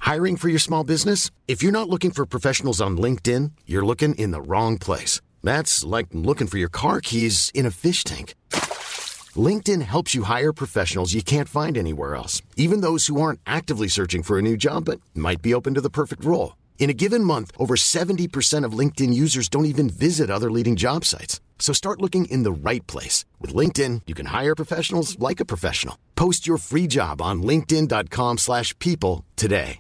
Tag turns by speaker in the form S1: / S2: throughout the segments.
S1: Hiring for your small business? If you're not looking for professionals on LinkedIn, you're looking in the wrong place. That's like looking for your car keys in a fish tank. LinkedIn helps you hire professionals you can't find anywhere else, even those who aren't actively searching for a new job but might be open to the perfect role. In a given month, over 70% of LinkedIn users don't even visit other leading job sites. So start looking in the right place. With LinkedIn, you can hire professionals like a professional. Post your free job on linkedin.com/people today.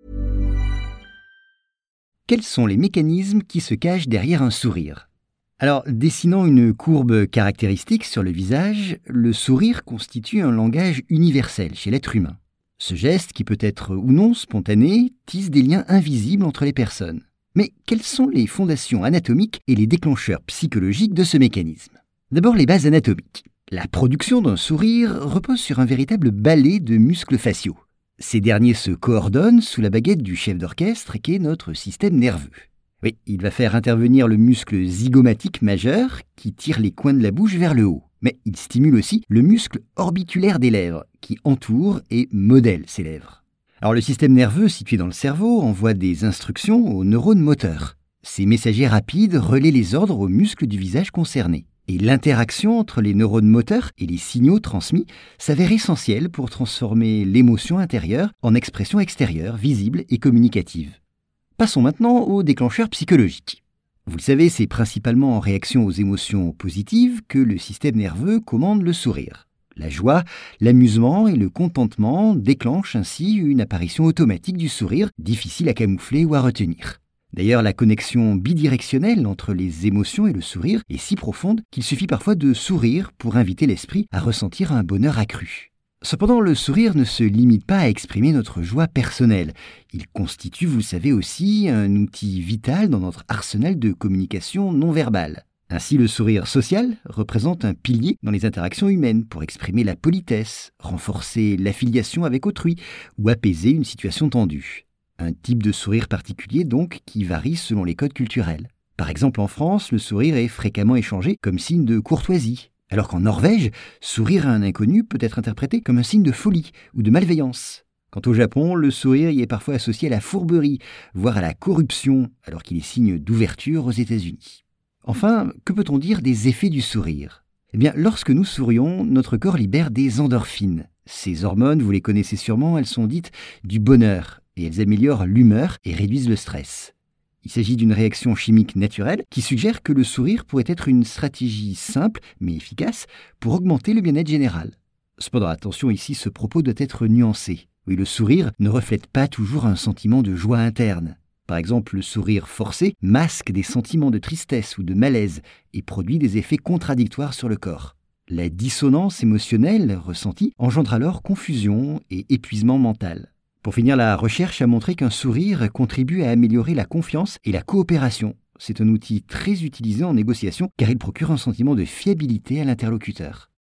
S2: Quels sont les mécanismes qui se cachent derrière un sourire ? Alors, dessinant une courbe caractéristique sur le visage, le sourire constitue un langage universel chez l'être humain. Ce geste, qui peut être ou non spontané, tisse des liens invisibles entre les personnes. Mais quelles sont les fondations anatomiques et les déclencheurs psychologiques de ce mécanisme ? D'abord, les bases anatomiques. La production d'un sourire repose sur un véritable ballet de muscles faciaux. Ces derniers se coordonnent sous la baguette du chef d'orchestre qu'est notre système nerveux. Oui, il va faire intervenir le muscle zygomatique majeur qui tire les coins de la bouche vers le haut. Mais il stimule aussi le muscle orbiculaire des lèvres qui entoure et modèle ces lèvres. Alors le système nerveux situé dans le cerveau envoie des instructions aux neurones moteurs. Ces messagers rapides relaient les ordres aux muscles du visage concerné. Et l'interaction entre les neurones moteurs et les signaux transmis s'avère essentielle pour transformer l'émotion intérieure en expression extérieure, visible et communicative. Passons maintenant aux déclencheurs psychologiques. Vous le savez, c'est principalement en réaction aux émotions positives que le système nerveux commande le sourire. La joie, l'amusement et le contentement déclenchent ainsi une apparition automatique du sourire, difficile à camoufler ou à retenir. D'ailleurs, la connexion bidirectionnelle entre les émotions et le sourire est si profonde qu'il suffit parfois de sourire pour inviter l'esprit à ressentir un bonheur accru. Cependant, le sourire ne se limite pas à exprimer notre joie personnelle. Il constitue, vous le savez aussi, un outil vital dans notre arsenal de communication non verbale. Ainsi, le sourire social représente un pilier dans les interactions humaines pour exprimer la politesse, renforcer l'affiliation avec autrui ou apaiser une situation tendue. Un type de sourire particulier donc qui varie selon les codes culturels. Par exemple, en France, le sourire est fréquemment échangé comme signe de courtoisie. Alors qu'en Norvège, sourire à un inconnu peut être interprété comme un signe de folie ou de malveillance. Quant au Japon, le sourire y est parfois associé à la fourberie, voire à la corruption, alors qu'il est signe d'ouverture aux États-Unis. Enfin, que peut-on dire des effets du sourire ? Eh bien, lorsque nous sourions, notre corps libère des endorphines. Ces hormones, vous les connaissez sûrement, elles sont dites du bonheur, et elles améliorent l'humeur et réduisent le stress. Il s'agit d'une réaction chimique naturelle qui suggère que le sourire pourrait être une stratégie simple mais efficace pour augmenter le bien-être général. Cependant, attention ici, ce propos doit être nuancé. Oui, le sourire ne reflète pas toujours un sentiment de joie interne. Par exemple, le sourire forcé masque des sentiments de tristesse ou de malaise et produit des effets contradictoires sur le corps. La dissonance émotionnelle ressentie engendre alors confusion et épuisement mental. Pour finir, la recherche a montré qu'un sourire contribue à améliorer la confiance et la coopération. C'est un outil très utilisé en négociation car il procure un sentiment de fiabilité à l'interlocuteur.